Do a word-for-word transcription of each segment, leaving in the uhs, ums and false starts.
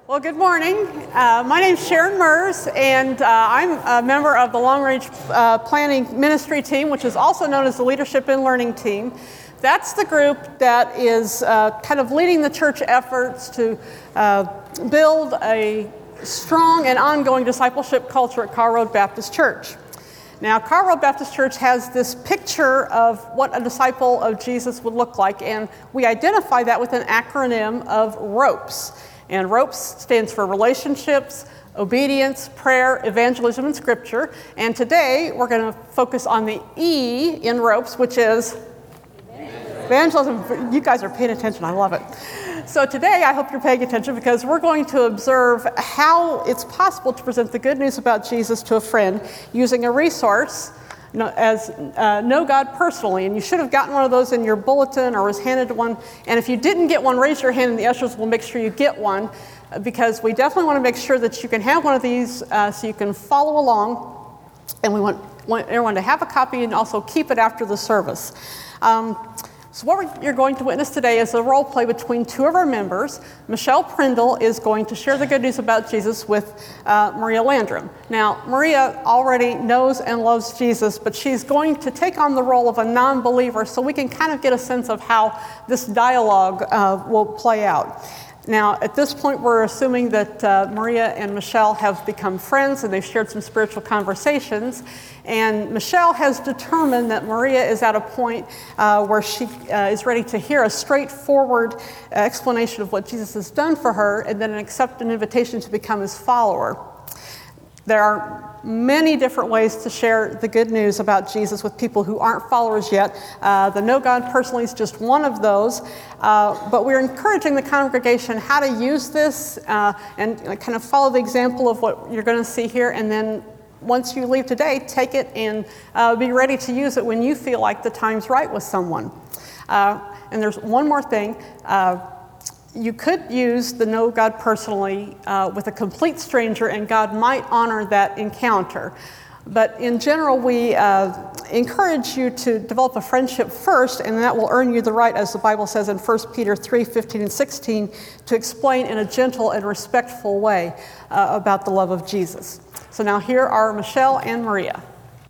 Well, good morning. Uh, my name is Sharon Mers, and uh, I'm a member of the Long Range uh, Planning Ministry Team, which is also known as the Leadership and Learning Team. That's the group that is uh, kind of leading the church efforts to uh, build a strong and ongoing discipleship culture at Carr Road Baptist Church. Now, Carr Road Baptist Church has this picture of what a disciple of Jesus would look like, and we identify that with an acronym of ROPES. And ROPES stands for Relationships, Obedience, Prayer, Evangelism, and Scripture. And today, we're going to focus on the E in ROPES, which is evangelism. You guys are paying attention. I love it. So today, I hope you're paying attention because we're going to observe how it's possible to present the good news about Jesus to a friend using a resource you know, as uh, Know God Personally. And you should have gotten one of those in your bulletin or was handed one. And if you didn't get one, raise your hand and the ushers will make sure you get one because we definitely want to make sure that you can have one of these uh, so you can follow along. And we want, want everyone to have a copy and also keep it after the service. Um, So what we're, you're going to witness today is a role play between two of our members. Michelle Prindle is going to share the good news about Jesus with uh, Maria Landrum. Now, Maria already knows and loves Jesus, but she's going to take on the role of a non-believer so we can kind of get a sense of how this dialogue uh, will play out. Now, at this point, we're assuming that uh, Maria and Michelle have become friends and they've shared some spiritual conversations. And Michelle has determined that Maria is at a point uh, where she uh, is ready to hear a straightforward explanation of what Jesus has done for her and then accept an invitation to become his follower. There are many different ways to share the good news about Jesus with people who aren't followers yet. Uh, the Know God Personally is just one of those. Uh, but we're encouraging the congregation how to use this uh, and kind of follow the example of what you're going to see here. And then once you leave today, take it and uh, be ready to use it when you feel like the time's right with someone. Uh, and there's one more thing. Uh, You could use the Know God Personally uh, with a complete stranger, and God might honor that encounter. But in general, we uh, encourage you to develop a friendship first, and that will earn you the right, as the Bible says in First Peter three, fifteen and sixteen, to explain in a gentle and respectful way uh, about the love of Jesus. So now here are Michelle and Maria.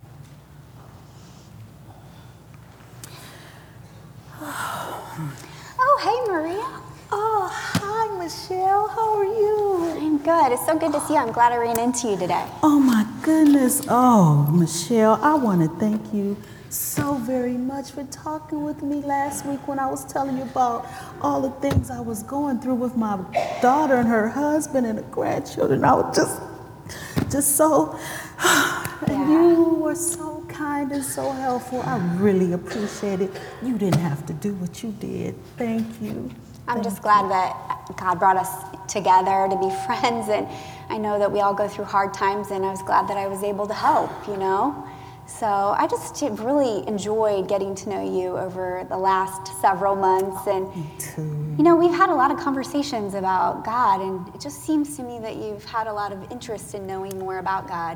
Oh, hey, Maria. Oh, hi, Michelle. How are you? I'm good. It's so good to see you. I'm glad I ran into you today. Oh, my goodness. Oh, Michelle, I want to thank you so very much for talking with me last week when I was telling you about all the things I was going through with my daughter and her husband and the grandchildren. I was just, just so, and Yeah. you were so kind and so helpful. I really appreciate it. You didn't have to do what you did. Thank you. I'm Thank just glad that God brought us together to be friends, and I know that we all go through hard times, and I was glad that I was able to help, you know? So I just really enjoyed getting to know you over the last several months, and Me too. you know, we've had a lot of conversations about God, and it just seems to me that you've had a lot of interest in knowing more about God.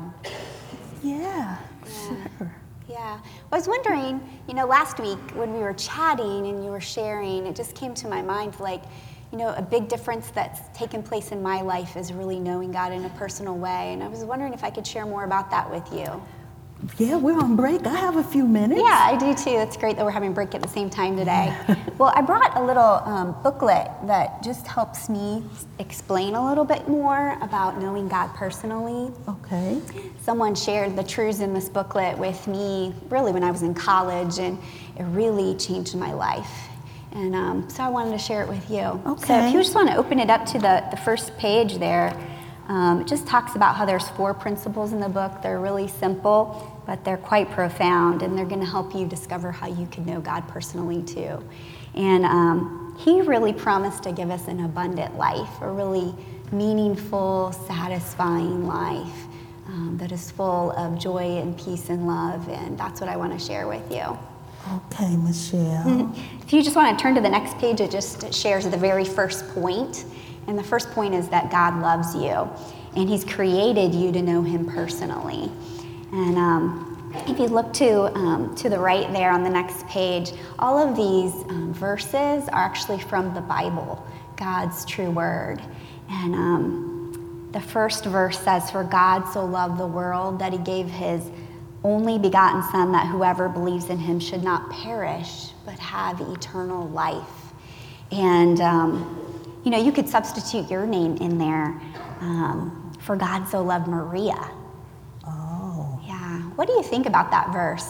Yeah, Yeah. sure. Yeah. Well, I was wondering, you know, last week when we were chatting and you were sharing, it just came to my mind like, you know, a big difference that's taken place in my life is really knowing God in a personal way. And I was wondering if I could share more about that with you. Yeah, we're on break. I have a few minutes. Yeah, I do too. It's great that we're having break at the same time today. Well, I brought a little um, booklet that just helps me explain a little bit more about knowing God personally. Okay. Someone shared the truths in this booklet with me really when I was in college, and it really changed my life. And um, so I wanted to share it with you. Okay. So if you just want to open it up to the, the first page there, um, it just talks about how there's four principles in the book. They're really simple, but they're quite profound, and they're going to help you discover how you can know God personally too. And um, he really promised to give us an abundant life, a really meaningful, satisfying life um, that is full of joy and peace and love, and that's what I want to share with you. Okay, Michelle. If you just want to turn to the next page, it just shares the very first point. And the first point is that God loves you, and he's created you to know him personally. And um, if you look to, um, to the right there on the next page, all of these um, verses are actually from the Bible, God's true word. And um, the first verse says, "For God so loved the world that he gave his only begotten Son, that whoever believes in him should not perish, but have eternal life." And, um, you know, you could substitute your name in there. Um, For God so loved Maria. Oh, Yeah. What do you think about that verse?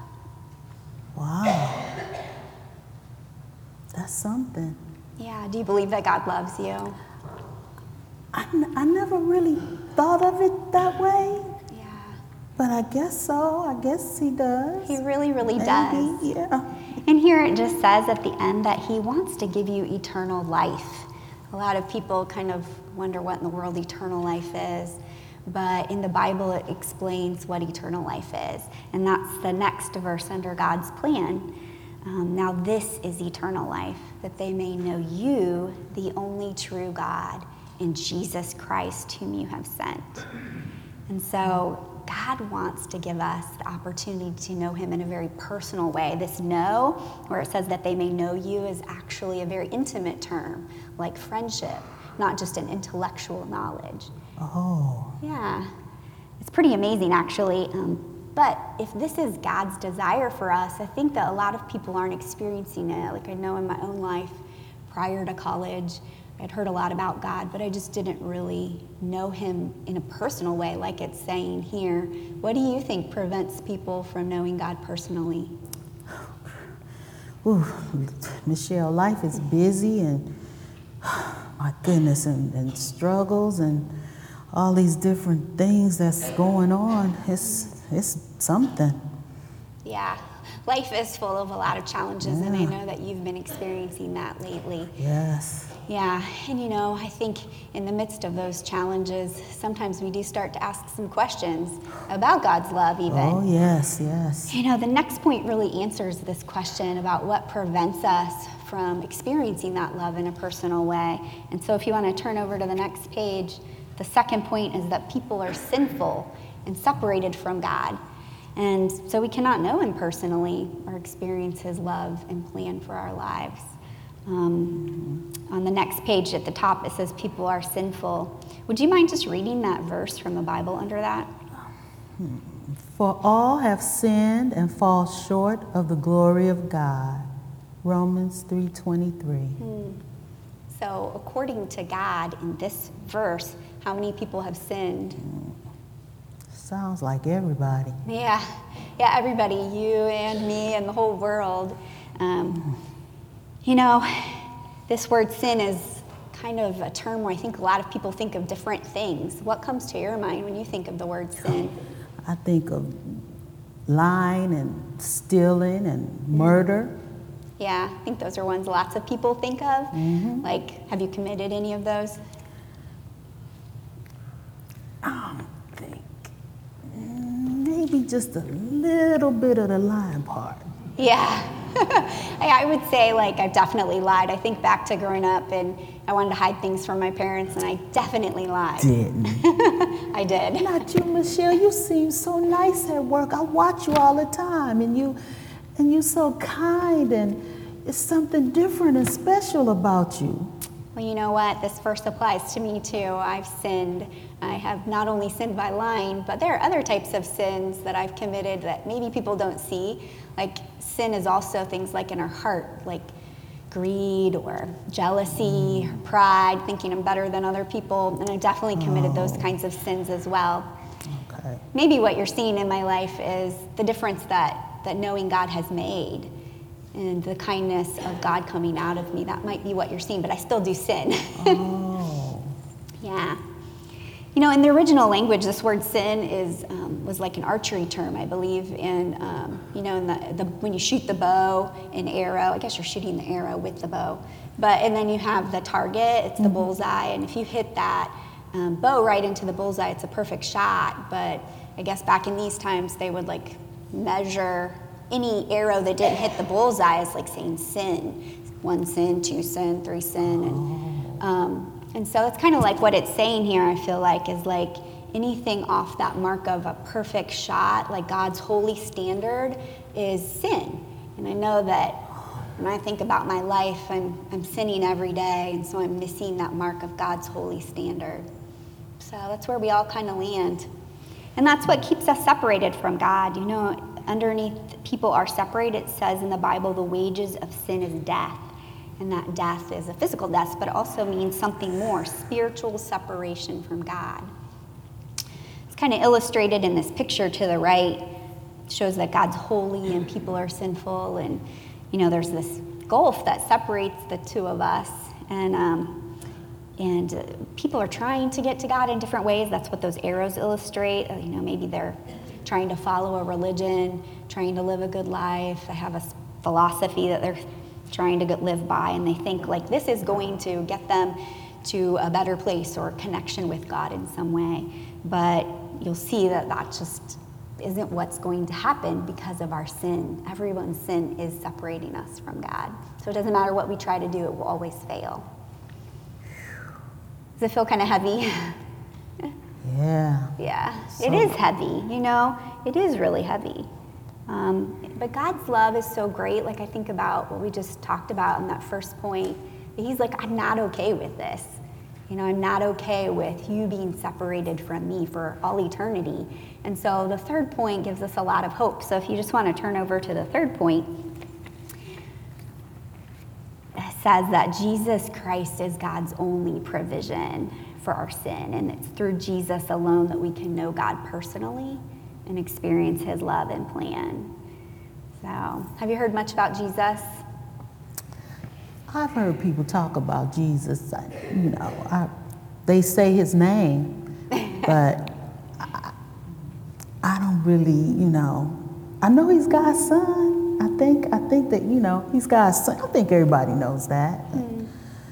wow. That's something. Yeah. Do you believe that God loves you? I, n- I never really thought of it that way, Yeah. but I guess so. I guess he does. He really, really Maybe, does. yeah. And here it just says at the end that he wants to give you eternal life. A lot of people kind of wonder what in the world eternal life is, but in the Bible it explains what eternal life is, and that's the next verse under God's plan. Um, now this is eternal life, that they may know you, the only true God, and Jesus Christ, whom you have sent. And so God wants to give us the opportunity to know him in a very personal way. This know, where it says that they may know you, is actually a very intimate term, like friendship, not just an intellectual knowledge. Oh, Yeah, it's pretty amazing, actually. Um, but if this is God's desire for us, I think that a lot of people aren't experiencing it. Like I know in my own life, prior to college, I'd heard a lot about God, but I just didn't really know him in a personal way, like it's saying here. What do you think prevents people from knowing God personally? ooh, Michelle, life is busy and my goodness, and, and struggles and all these different things that's going on. It's, it's something. Yeah, life is full of a lot of challenges, and I Yeah. know that you've been experiencing that lately. Yes. Yeah, and you know, I think in the midst of those challenges, sometimes we do start to ask some questions about God's love even. Oh, yes, yes. You know, the next point really answers this question about what prevents us from experiencing that love in a personal way. And so if you want to turn over to the next page, the second point is that people are sinful and separated from God. And so we cannot know him personally or experience his love and plan for our lives. Um, on the next page at the top, it says people are sinful. Would you mind just reading that verse from the Bible under that? For all have sinned and fall short of the glory of God. Romans three twenty-three. So according to God in this verse, how many people have sinned? Sounds like everybody. Yeah, yeah, everybody, you and me and the whole world. Um, you know, this word sin is kind of a term where I think a lot of people think of different things. What comes to your mind when you think of the word sin? I think of lying and stealing and murder. Yeah, I think those are ones lots of people think of. Mm-hmm. Like, have you committed any of those? I don't think. Maybe just a little bit of the lying part. Yeah. I would say, like, I've definitely lied. I think back to growing up, and I wanted to hide things from my parents, and I definitely lied. Didn't. I did. Not you, Michelle. You seem so nice at work. I watch you all the time, and you, and you so kind, and it's something different and special about you. Well, you know what? This verse applies to me too. I've sinned. I have not only sinned by lying, but there are other types of sins that I've committed that maybe people don't see. Like, sin is also things like in our heart, like greed or jealousy or pride, thinking I'm better than other people. And I've definitely committed those kinds of sins as well. Okay. Maybe what you're seeing in my life is the difference that, that knowing God has made and the kindness of God coming out of me. That might be what you're seeing, but I still do sin. Oh. Yeah. You know, in the original language, this word sin is um, was like an archery term, I believe. And um, you know, in the, the when you shoot the bow and arrow, I guess you're shooting the arrow with the bow. But and then you have the target; it's the mm-hmm. bullseye. And if you hit that um, bow right into the bullseye, it's a perfect shot. But I guess back in these times, they would like measure any arrow that didn't hit the bullseye as like saying sin, one sin, two sin, three sin, and. Um, And so it's kind of like what it's saying here, I feel like, is like anything off that mark of a perfect shot, like God's holy standard, is sin. And I know that when I think about my life, I'm, I'm sinning every day, and so I'm missing that mark of God's holy standard. So that's where we all kind of land. And that's what keeps us separated from God. You know, underneath people are separated, it says in the Bible, the wages of sin is death. And that death is a physical death, but it also means something more, spiritual separation from God. It's kind of illustrated in this picture to the right. It shows that God's holy and people are sinful. And, you know, there's this gulf that separates the two of us. And, um, and uh, people are trying to get to God in different ways. That's what those arrows illustrate. Uh, you know, maybe they're trying to follow a religion, trying to live a good life. They have a philosophy that they're trying to get, live by, and they think like this is going to get them to a better place or connection with God in some way. But you'll see that that just isn't what's going to happen because of our sin. Everyone's sin is separating us from God. So it doesn't matter what we try to do, it will always fail. Does it feel kind of heavy? Yeah. Yeah, So- it is heavy, you know, it is really heavy. Um, but God's love is so great. Like I think about what we just talked about in that first point. That he's like, I'm not okay with this. You know, I'm not okay with you being separated from me for all eternity. And so the third point gives us a lot of hope. So if you just want to turn over to the third point, it says that Jesus Christ is God's only provision for our sin. And it's through Jesus alone that we can know God personally and experience his love and plan. So, have you heard much about Jesus? I've heard people talk about Jesus. I- You know, I, they say his name, but I, I don't really, you know. I know he's God's son. I think, I think that you know he's God's son. I think everybody knows that. Mm.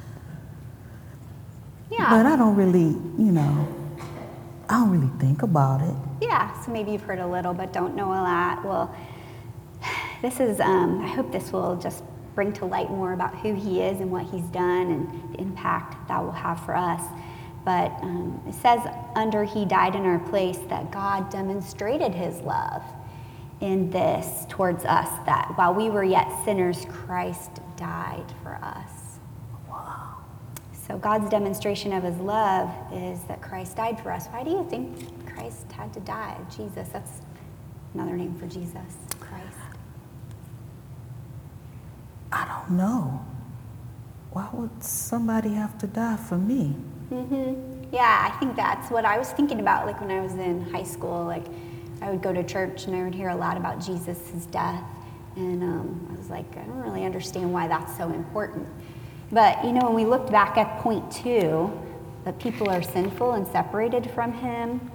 But Yeah. I don't really, you know, I don't really think about it. Yeah, so maybe you've heard a little but don't know a lot. Well, this is, um, I hope this will just bring to light more about who he is and what he's done and the impact that will have for us. But um, it says under he died in our place that God demonstrated his love in this towards us, that while we were yet sinners, Christ died for us. So God's demonstration of his love is that Christ died for us. Why do you think Christ had to die? Jesus, that's another name for Jesus, Christ. I don't know. Why would somebody have to die for me? Mm-hmm. Yeah, I think that's what I was thinking about, like when I was in high school. Like I would go to church and I would hear a lot about Jesus, his death. And um, I was like, I don't really understand why that's so important. But, you know, when we looked back at point two, that people are sinful and separated from him,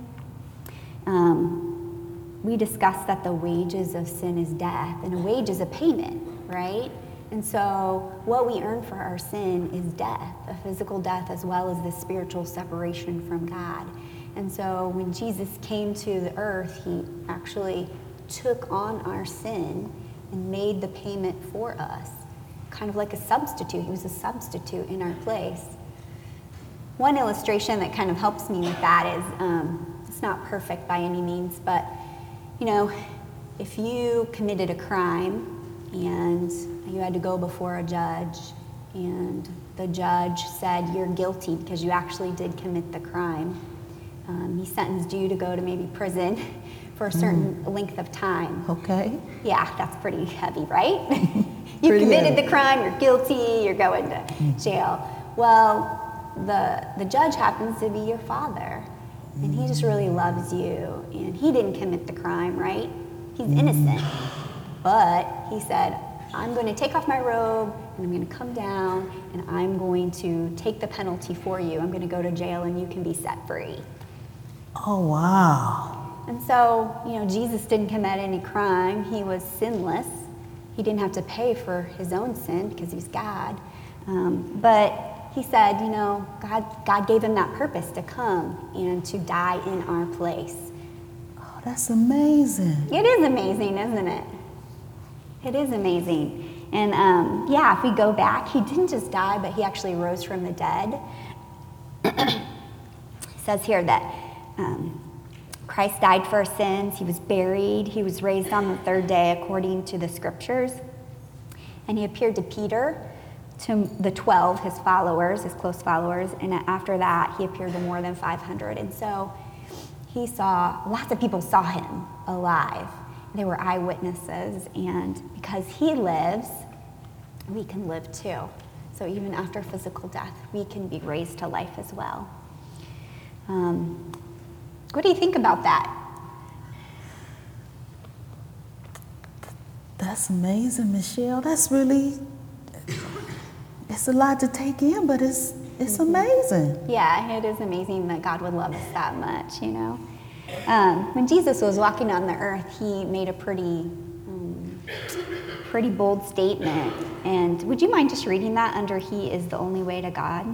um, we discussed that the wages of sin is death, and a wage is a payment, right? And so what we earn for our sin is death, a physical death as well as the spiritual separation from God. And so when Jesus came to the earth, he actually took on our sin and made the payment for us, kind of like a substitute. He was a substitute in our place. One illustration that kind of helps me with that is, um, it's not perfect by any means, but, you know, if you committed a crime and you had to go before a judge and the judge said you're guilty because you actually did commit the crime, um, he sentenced you to go to maybe prison for a certain mm. length of time. Okay. Yeah, that's pretty heavy, right? You Pretty committed heavy. the crime, you're guilty, you're going to jail. Well, the the judge happens to be your father, and he just really loves you, and he didn't commit the crime, right? He's innocent. But he said, I'm going to take off my robe, and I'm going to come down, and I'm going to take the penalty for you. I'm going to go to jail, and you can be set free. Oh, wow. And so, you know, Jesus didn't commit any crime. He was sinless. He didn't have to pay for his own sin because he's God. Um, but he said, you know, God, God gave him that purpose to come and to die in our place. Oh, that's amazing. It is amazing, isn't it? It is amazing. And um, yeah, if we go back, he didn't just die, but he actually rose from the dead. It says here that um, Christ died for our sins. He was buried. He was raised on the third day according to the scriptures. And he appeared to Peter, to the twelve, his followers, his close followers, and after that, he appeared to more than five hundred. And so he saw, lots of people saw him alive. They were eyewitnesses, and because he lives, we can live too. So even after physical death, we can be raised to life as well. Um, what do you think about that? That's amazing, Michelle. That's really, it's a lot to take in, but it's it's amazing. Yeah, it is amazing that God would love us that much, you know. Um, when Jesus was walking on the earth, he made a pretty, um, pretty bold statement. And would you mind just reading that under "He is the only way to God"?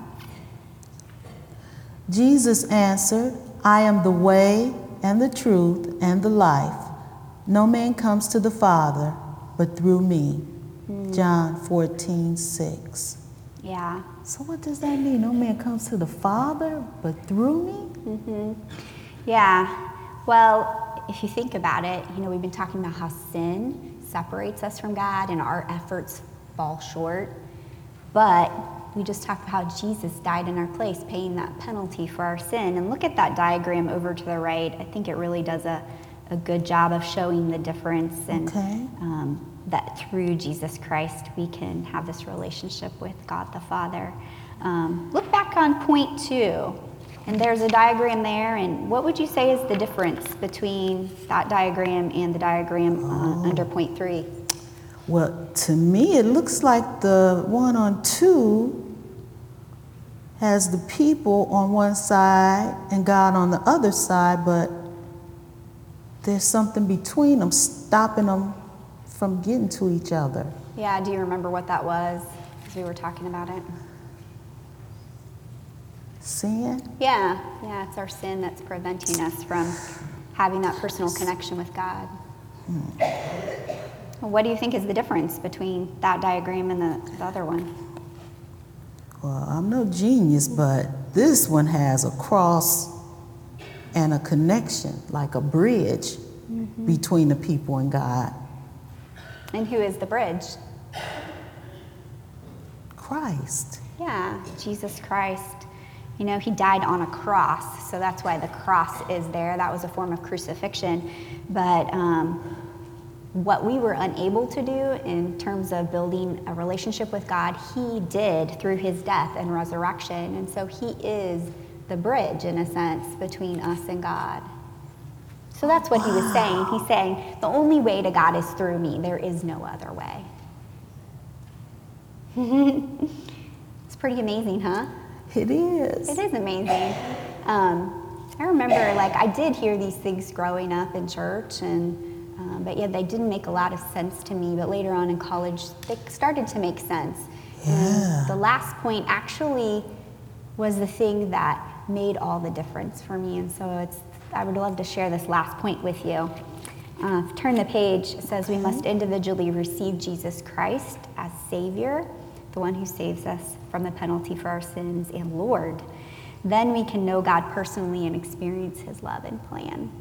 Jesus answered, I am the way and the truth and the life. No man comes to the Father but through me. Mm. John fourteen six. Yeah. So what does that mean? No man comes to the Father but through me? Mm-hmm. Yeah. Well, if you think about it, you know, we've been talking about how sin separates us from God and our efforts fall short. But we just talked about how Jesus died in our place, paying that penalty for our sin. And look at that diagram over to the right. I think it really does a, a good job of showing the difference, and okay. um, that through Jesus Christ we can have this relationship with God the Father. Um, look back on point two. And there's a diagram there, and what would you say is the difference between that diagram and the diagram uh, oh. under point three? Well, to me, it looks like the one on two has the people on one side and God on the other side, but there's something between them stopping them from getting to each other. Yeah, do you remember what that was as we were talking about it? Sin? Yeah, yeah, it's our sin that's preventing us from having that personal connection with God. Hmm. What do you think is the difference between that diagram and the, the other one? Well, I'm no genius, but this one has a cross and a connection, like a bridge mm-hmm. between the people and God. And who is the bridge? Christ. Yeah, Jesus Christ. You know, he died on a cross, so that's why the cross is there. That was a form of crucifixion. But um, what we were unable to do in terms of building a relationship with God, he did through his death and resurrection. And so he is the bridge, in a sense, between us and God. So that's what he was saying. He's saying, the only way to God is through me. There is no other way. It's pretty amazing, huh? It is. It is amazing. Um, I remember, like, I did hear these things growing up in church, and um, but yeah, they didn't make a lot of sense to me. But later on in college, they started to make sense. Yeah. And the last point actually was the thing that made all the difference for me. And so it's, I would love to share this last point with you. Uh, turn the page. It says we must individually receive Jesus Christ as Savior, the one who saves us from the penalty for our sins, and Lord. Then we can know God personally and experience his love and plan.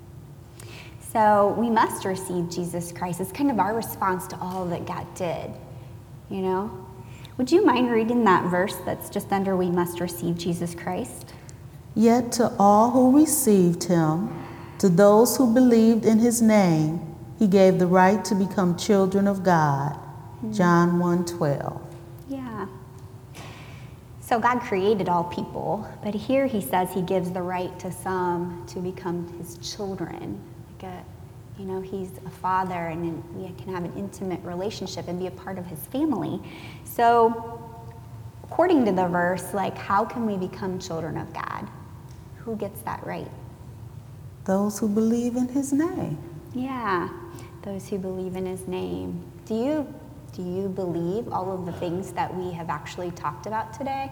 So we must receive Jesus Christ. It's kind of our response to all that God did, you know? Would you mind reading that verse that's just under we must receive Jesus Christ? Yet to all who received him, to those who believed in his name, he gave the right to become children of God. Mm-hmm. John one twelve. Yeah. So God created all people, but here he says he gives the right to some to become his children. Like a, you know, he's a father, and we can have an intimate relationship and be a part of his family. So according to the verse, like, how can we become children of God? Who gets that right? Those who believe in his name. Yeah, those who believe in his name. Do you Do you believe all of the things that we have actually talked about today?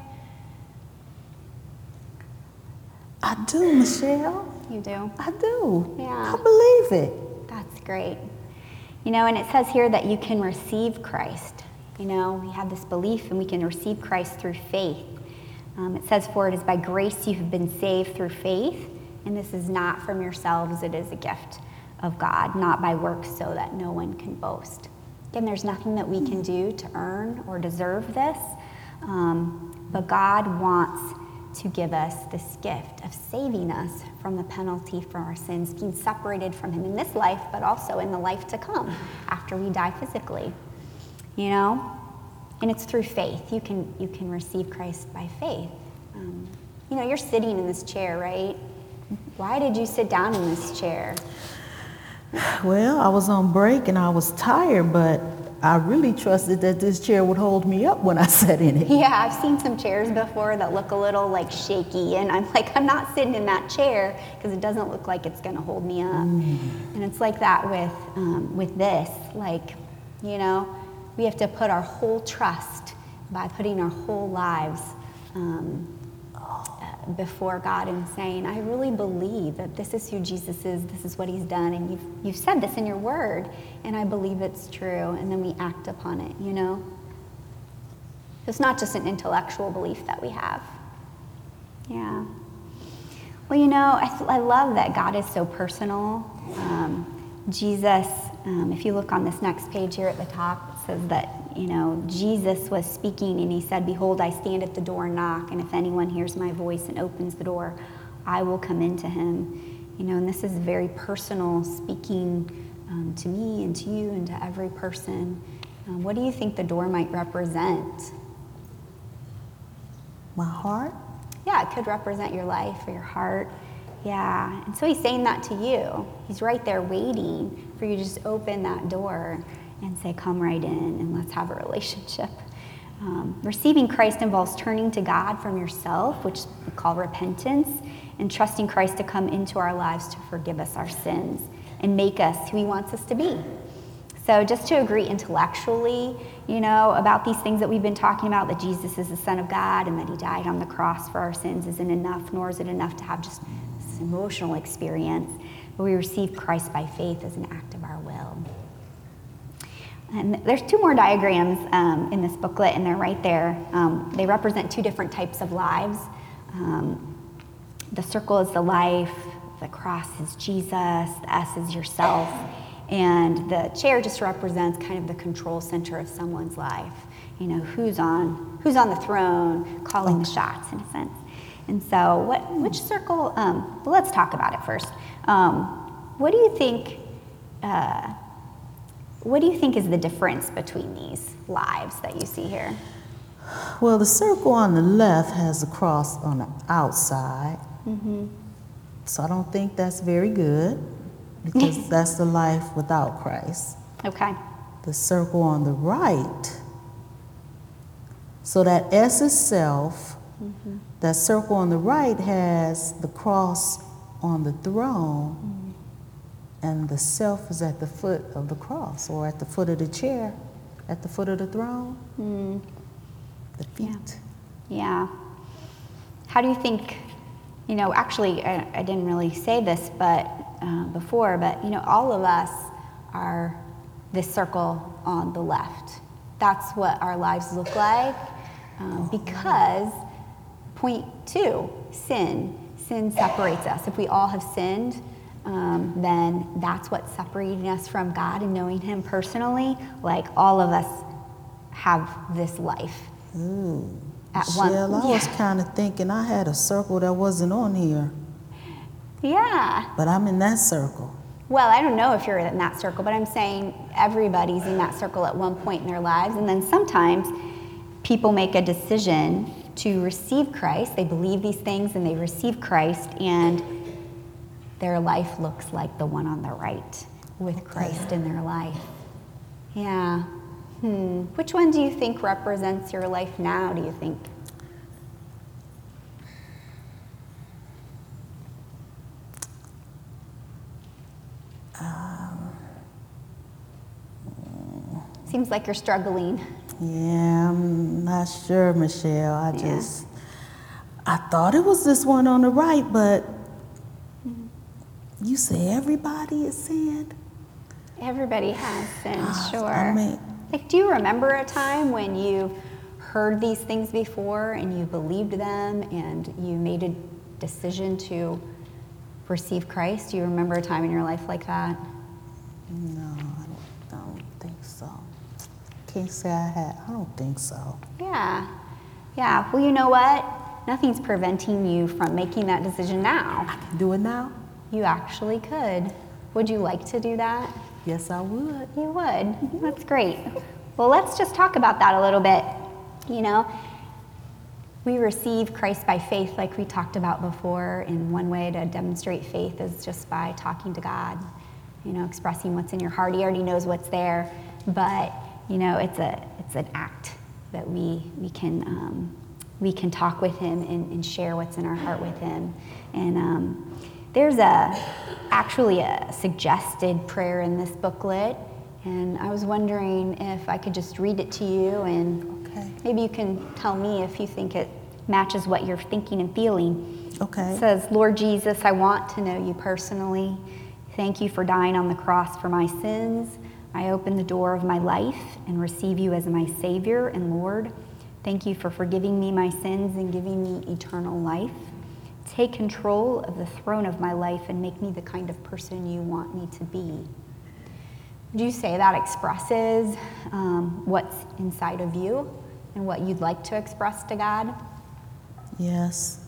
I do, Michelle. You do? I do. Yeah. I believe it. That's great. You know, and it says here that you can receive Christ. You know, we have this belief and we can receive Christ through faith. Um, it says, for it is by grace you have been saved through faith, and this is not from yourselves, it is a gift of God, not by works, so that no one can boast. Again, there's nothing that we can do to earn or deserve this, um, but God wants to give us this gift of saving us from the penalty for our sins, being separated from him in this life, but also in the life to come after we die physically, you know? And it's through faith. You can, you can receive Christ by faith. Um, you know, you're sitting in this chair, right? Why did you sit down in this chair? Well, I was on break and I was tired, but I really trusted that this chair would hold me up when I sat in it. Yeah, I've seen some chairs before that look a little like shaky, and I'm like, I'm not sitting in that chair because it doesn't look like it's gonna hold me up. Mm. And it's like that with um, with this, like, you know, we have to put our whole trust by putting our whole lives um, uh, before God and saying, I really believe that this is who Jesus is, this is what he's done, and you've, you've said this in your word, and I believe it's true, and then we act upon it, you know? It's not just an intellectual belief that we have. Yeah. Well, you know, I, I love that God is so personal. Um, Jesus, um, if you look on this next page here at the top, it says that, you know, Jesus was speaking and he said, behold, I stand at the door and knock, and if anyone hears my voice and opens the door, I will come into him. You know, and this is very personal speaking um, to me and to you and to every person. Um, what do you think the door might represent? My heart? Yeah, it could represent your life or your heart. Yeah, and so he's saying that to you. He's right there waiting for you to just open that door and say, come right in and let's have a relationship. Um, receiving Christ involves turning to God from yourself, which we call repentance, and trusting Christ to come into our lives to forgive us our sins and make us who he wants us to be. So just to agree intellectually, you know, about these things that we've been talking about, that Jesus is the Son of God and that he died on the cross for our sins, isn't enough, nor is it enough to have just this emotional experience. But we receive Christ by faith as an act of our will. And there's two more diagrams um, in this booklet, and they're right there. Um, they represent two different types of lives. Um, the circle is the life, the cross is Jesus, the S is yourself, and the chair just represents kind of the control center of someone's life. You know, who's on who's on the throne, calling the shots in a sense. And so, what which circle? Um, well, let's talk about it first. Um, what do you think? Uh, What do you think is the difference between these lives that you see here? Well, the circle on the left has a cross on the outside. Mm-hmm. So I don't think that's very good because that's the life without Christ. Okay. The circle on the right, so that S is self. Mm-hmm. That circle on the right has the cross on the throne. Mm-hmm. And the self is at the foot of the cross, or at the foot of the chair, at the foot of the throne. Mm. The feet. Yeah. yeah. How do you think, you know, actually, I, I didn't really say this but uh, before, but, you know, all of us are this circle on the left. That's what our lives look like um, oh. because, point two, sin. Sin separates us. If we all have sinned, Um, then that's what's separating us from God and knowing him personally. Like all of us have this life. Ooh, at Michelle, one, I yeah. was kind of thinking I had a circle that wasn't on here. Yeah. But I'm in that circle. Well, I don't know if you're in that circle, but I'm saying everybody's in that circle at one point in their lives. And then sometimes people make a decision to receive Christ. They believe these things and they receive Christ, and their life looks like the one on the right with Christ in their life. Yeah. Hmm. Which one do you think represents your life now, do you think? Um, Seems like you're struggling. Yeah, I'm not sure, Michelle. I Yeah. just, I thought it was this one on the right, but you say everybody is sinned? Everybody has sinned, sure. I mean, Like, do you remember a time when you heard these things before and you believed them and you made a decision to receive Christ? Do you remember a time in your life like that? no, I don't, I don't think so. can't say I had. I don't think so. Yeah. Yeah. Well, you know what? Nothing's preventing you from making that decision now. Do it now? You actually could. Would you like to do that? Yes, I would. You would. That's great. Well, let's just talk about that a little bit. You know, we receive Christ by faith, like we talked about before, and one way to demonstrate faith is just by talking to God, you know, expressing what's in your heart. He already knows what's there, but, you know, it's a it's an act that we we can um, we can talk with him and, and share what's in our heart with him. And um, there's a actually a suggested prayer in this booklet, and I was wondering if I could just read it to you, and Okay. maybe you can tell me if you think it matches what you're thinking and feeling. Okay. It says, Lord Jesus, I want to know you personally. Thank you for dying on the cross for my sins. I open the door of my life and receive you as my Savior and Lord. Thank you for forgiving me my sins and giving me eternal life. Take control of the throne of my life and make me the kind of person you want me to be. Would you say that expresses um, what's inside of you and what you'd like to express to God? Yes.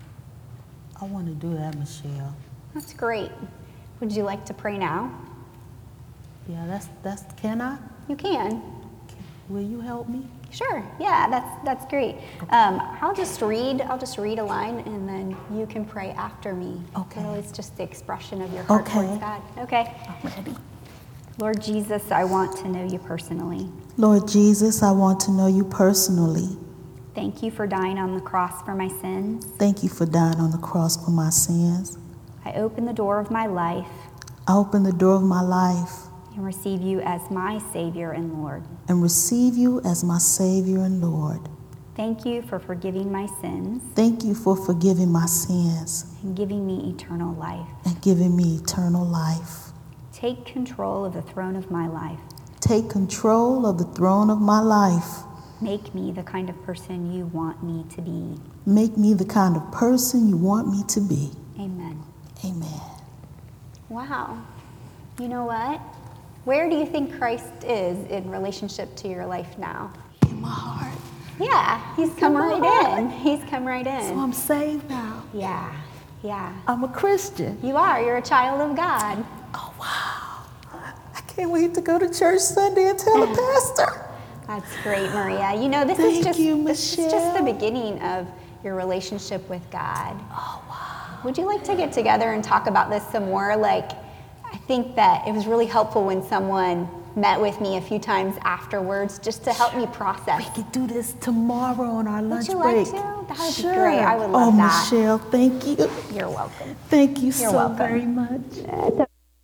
I want to do that, Michelle. That's great. Would you like to pray now? Yeah, that's, that's, can I? You can. Will you help me? Sure. Yeah, that's that's great. Um, I'll just read. I'll just read a line, and then you can pray after me. Okay. So it's just the expression of your heart Okay. towards God. Okay. I'm ready. Lord Jesus, I want to know you personally. Lord Jesus, I want to know you personally. Thank you for dying on the cross for my sins. Thank you for dying on the cross for my sins. I open the door of my life I open the door of my life and receive you as my Savior and Lord. and receive you as my Savior and Lord. Thank you for forgiving my sins Thank you for forgiving my sins and giving me eternal life. and giving me eternal life. Take control of the throne of my life. Take control of the throne of my life. Make me the kind of person you want me to be. Make me the kind of person you want me to be. Amen. Amen. Wow. You know what? Where do you think Christ is in relationship to your life now? In my heart. Yeah, he's come In my right heart. in. He's come right So in. I'm saved now. Yeah, yeah. I'm a Christian. You are. You're a child of God. Oh, wow. I can't wait to go to church Sunday and tell the pastor. That's great, Maria. You know, this Thank is just you, this is just the Michelle. beginning of your relationship with God. Oh, wow. Would you like to get together and talk about this some more? Like, I think that it was really helpful when someone met with me a few times afterwards just to help me process. We could do this tomorrow on our lunch you break. like to? That would be Sure. great. I would love oh, that. Michelle, thank you. You're welcome. Thank you You're so welcome. very much.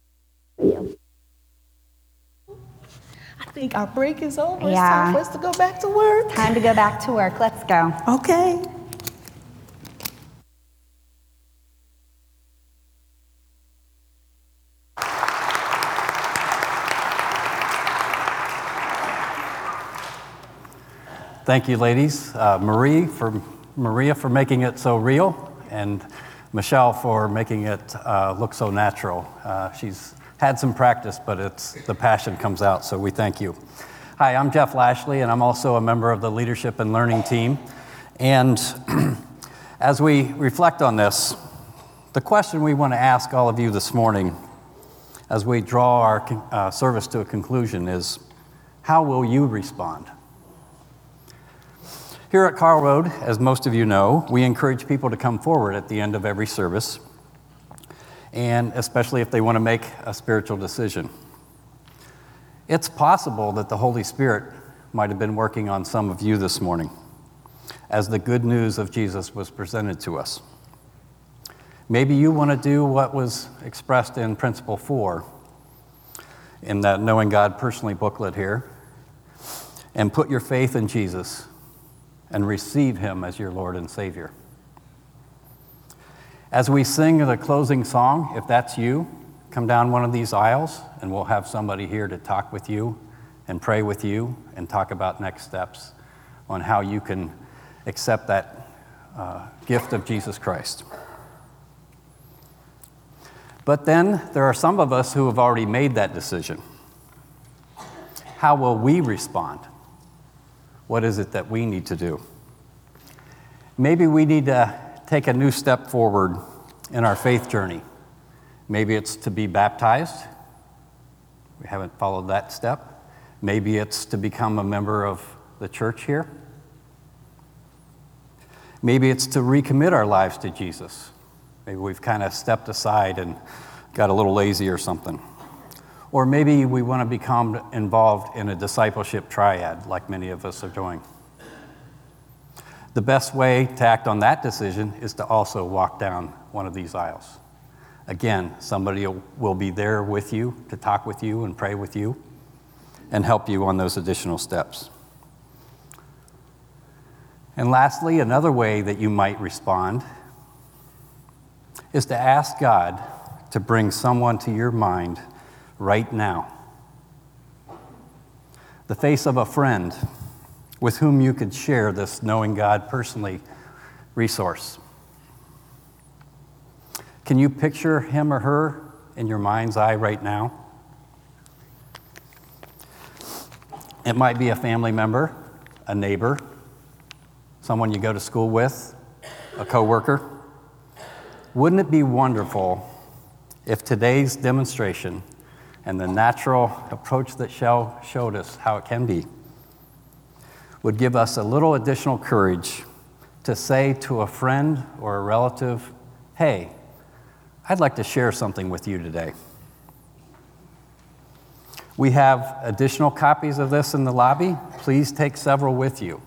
I think our break is over. It's Yeah. time for us to go back to work. Time to go back to work. Let's go. Okay. Thank you, ladies. Uh, Marie for Maria for making it so real, and Michelle for making it uh, look so natural. Uh, she's had some practice, but it's the passion comes out, so we thank you. Hi, I'm Jeff Lashley, and I'm also a member of the Leadership and Learning team. And as we reflect on this, the question we want to ask all of you this morning as we draw our uh, service to a conclusion is, how will you respond? Here at Carl Road, as most of you know, we encourage people to come forward at the end of every service, and especially if they want to make a spiritual decision. It's possible that the Holy Spirit might have been working on some of you this morning as the good news of Jesus was presented to us. Maybe you want to do what was expressed in Principle four in that Knowing God Personally booklet here, and put your faith in Jesus and receive him as your Lord and Savior. As we sing the closing song, if that's you, come down one of these aisles and we'll have somebody here to talk with you and pray with you and talk about next steps on how you can accept that uh, gift of Jesus Christ. But then there are some of us who have already made that decision. How will we respond? What is it that we need to do? Maybe we need to take a new step forward in our faith journey. Maybe it's to be baptized. We haven't followed that step. Maybe it's to become a member of the church here. Maybe it's to recommit our lives to Jesus. Maybe we've kind of stepped aside and got a little lazy or something. Or maybe we want to become involved in a discipleship triad like many of us are doing. The best way to act on that decision is to also walk down one of these aisles. Again, somebody will be there with you to talk with you and pray with you and help you on those additional steps. And lastly, another way that you might respond is to ask God to bring someone to your mind right now. The face of a friend with whom you could share this knowing God personally resource. Can you picture him or her in your mind's eye right now? It might be a family member, a neighbor, someone you go to school with, a coworker. Wouldn't it be wonderful if today's demonstration and the natural approach that Shell showed us how it can be would give us a little additional courage to say to a friend or a relative, hey, I'd like to share something with you today. We have additional copies of this in the lobby. Please take several with you.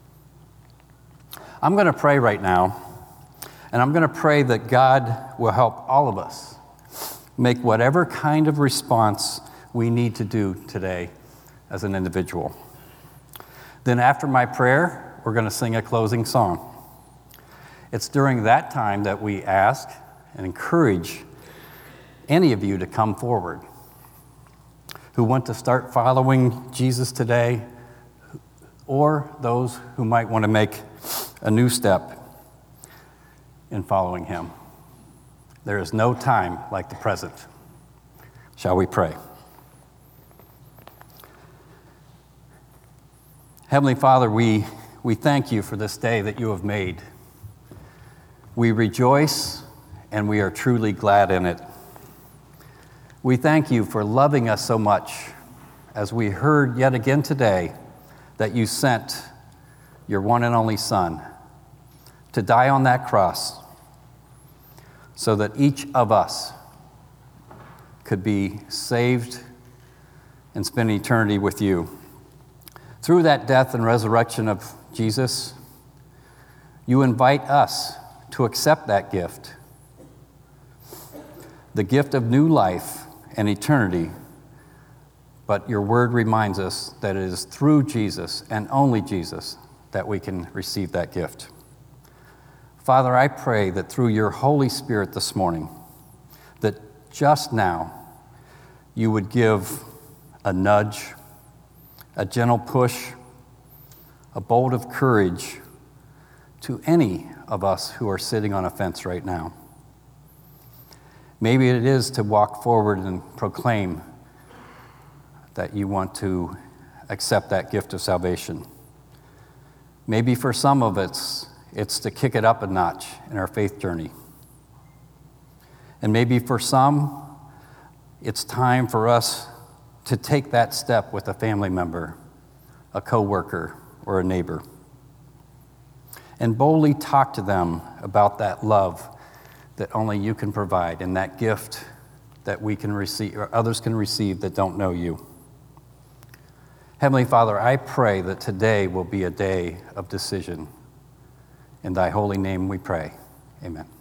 I'm going to pray right now, and I'm going to pray that God will help all of us make whatever kind of response we need to do today as an individual. Then after my prayer, we're going to sing a closing song. It's during that time that we ask and encourage any of you to come forward who want to start following Jesus today, or those who might want to make a new step in following him. There is no time like the present. Shall we pray? Heavenly Father, we, we thank you for this day that you have made. We rejoice and we are truly glad in it. We thank you for loving us so much, as we heard yet again today that you sent your one and only Son to die on that cross so that each of us could be saved and spend eternity with you. Through that death and resurrection of Jesus, you invite us to accept that gift, the gift of new life and eternity. But your word reminds us that it is through Jesus and only Jesus that we can receive that gift. Father, I pray that through your Holy Spirit this morning, that just now you would give a nudge, a gentle push, a bolt of courage to any of us who are sitting on a fence right now. Maybe it is to walk forward and proclaim that you want to accept that gift of salvation. Maybe for some of us, it's to kick it up a notch in our faith journey. And maybe for some, it's time for us to take that step with a family member, a coworker, or a neighbor, and boldly talk to them about that love that only you can provide, and that gift that we can receive, or others can receive that don't know you. Heavenly Father, I pray that today will be a day of decision. In thy holy name we pray. Amen.